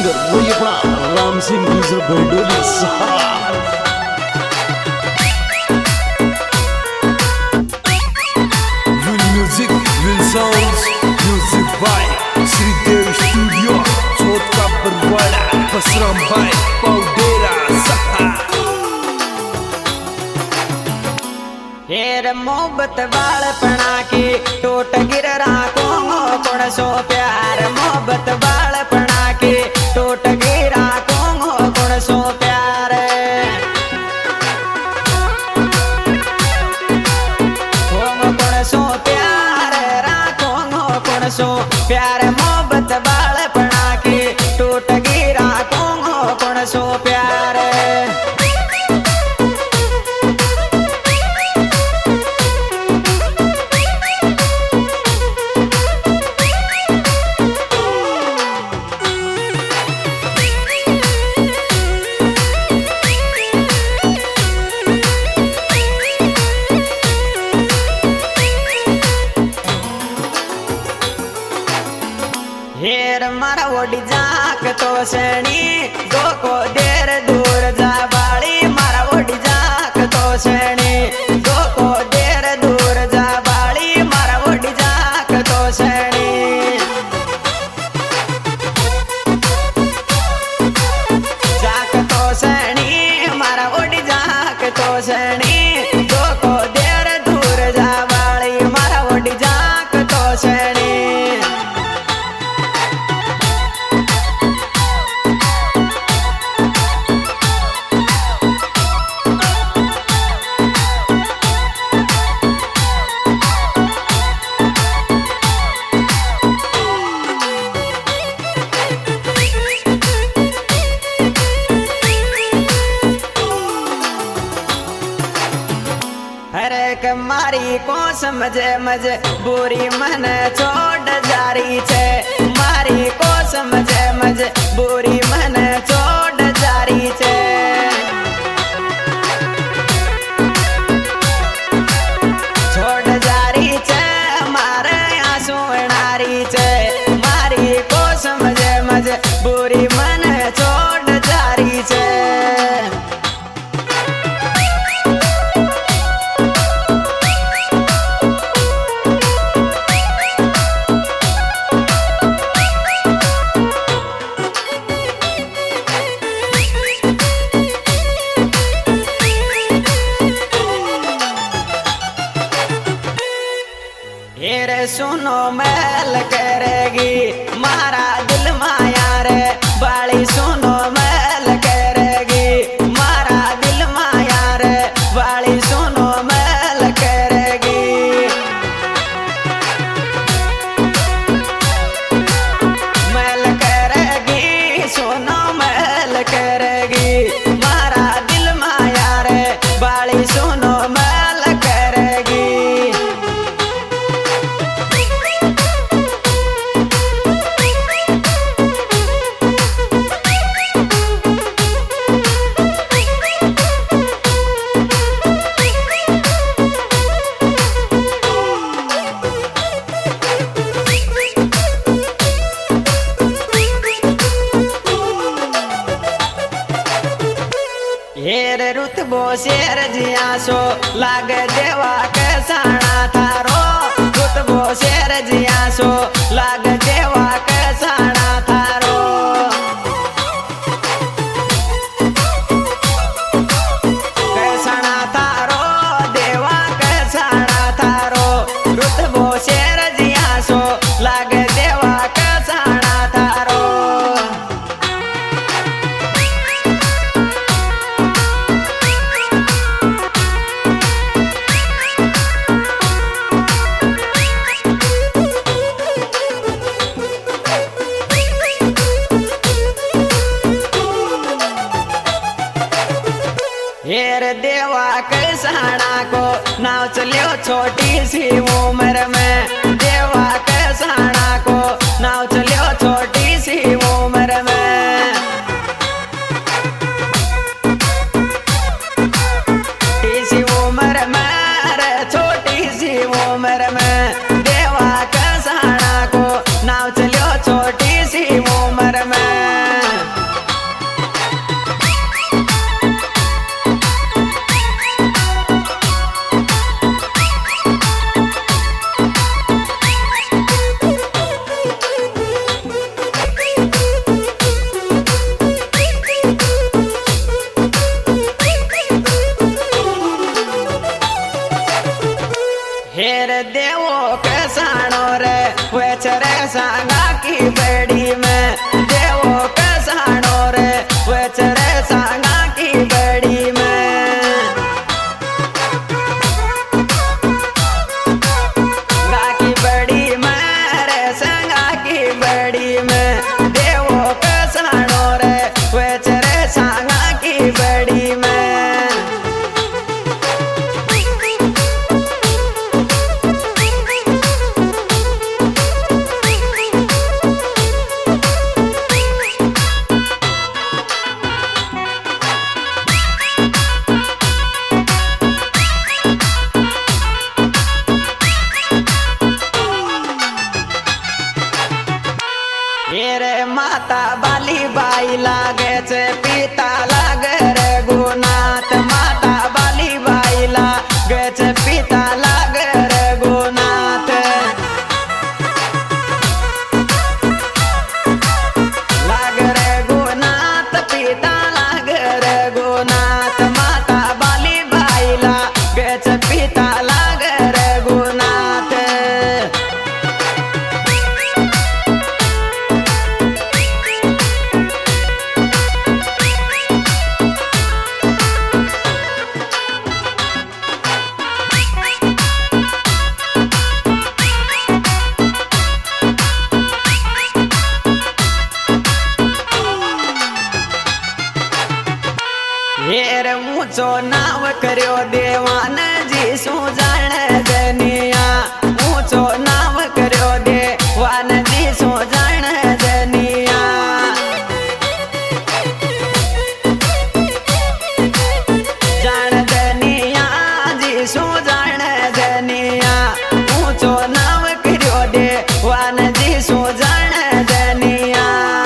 Singer वही अपना राम सिंह गुजर भंडोली साहब। Will music will sounds music by Shridev studio Chhota Barwada Basram भाई पाउडेरा साहब। हेर मोहब्बत बालपणा की टूट गिर राखो कौन सो प्यार मोहब्बत बालपणा की टूट गिर राखो कौन सो प्यार कौन सो प्यार राखो कौन सो प्यार मोहब्बत बालपणा की टूट गिर राखो कौन सो प्यार। हेर मारा ओडी जाक तो सैनी दो को देर दूर जा बाड़ी मारा ओडी जाक तो सैनी दो को देर दूर जा बाड़ी मारा ओडी जाक तो सैनी जाक तो सैनी मारा ओडी जाक तो सैनी दो को देर दूर जा बाड़ी मारा ओडी जाक तो सैनी। हरे मारी को समझे मजे बुरी मन छोड़ जारी छे मारी को समझे मजे बुरी मन छोड़ जारी छे छोड़ जारी छे मारे आंसू नारी छे मारी को समझे मजे बुरी मन छोड़ जारी छे। हेरे सुनो मैल करेगी मारा दिल माया रे बाली सुनो मैल करेगी मारा दिल माया रे बाली सुनो मैल करेगी मैल करेगी सुनो मैल करेगी मारा दिल माया रे बाली सुनो मैल करेगी। हेर रुतबो शेर जिया सो लागे देवा के साना थारो रुतबो शेर जिया सो लागे देवा के साना थारो के साना थारो देवा के साना थारो रुतबो शेर जिया सो लागे देवा के साना थारो। हेर देवा के साना को नाव चलियो छोटी सी उम्र में देवा के साना को नाव चलियो छोटी सी उम्र में छोटी सी उम्र में रे छोटी सी उम्र में देवा के साना को नाव चलियो छोटी सी उम्र में। सांगा की बेड़ी में देवो के साणो रे वेचरे सांगा की बेड़ी में गा की बेड़ी में रे सांगा की बेड़ी में देवो के साणो रे वेचरे सांगा की बेड़ी में रे माता बाली बाई लागे छे पिता लागे रे गुनाथ माता बाली बाई लागे छे पिता लागे रे गुनाथ लागे रे गुनाथ पिता लागे रे गुनाथ माता बाली बाई लागे छे पिता लागे रे गुनाथ हेर ऊंचो नाव कर्यो देवान जी सु जाने जनिया ऊंचो नाव कर्यो देवान जी सु जाने जनिया जान जनिया जी सु जाने जनिया ऊंचो नाव कर्यो देवान जी सु जाने जनिया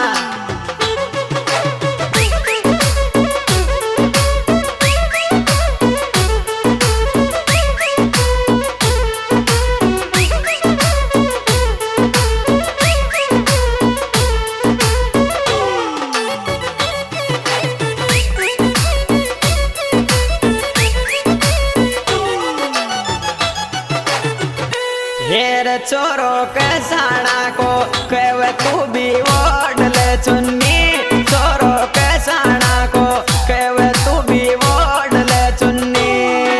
हेर चोरो के साणा को कहवे तू भी ओढ़ ले चुन्नी चोरो के साणा को कहवे तू भी ओढ़ ले चुन्नी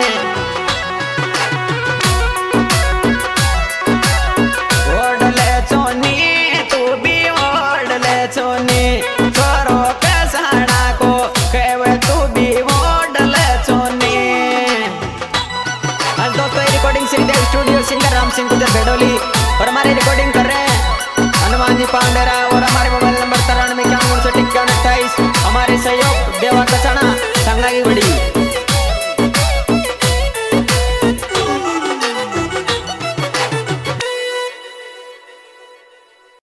ओढ़ ले चुन्नी तू भी ओढ़ ले चुन्नी चोरो के साणा को कहवे तू भी ओढ़ ले चुन्नी। आज दोस्तों recording Shridev studio singer Ram Singh Bedoli और हमारी रिकॉर्डिंग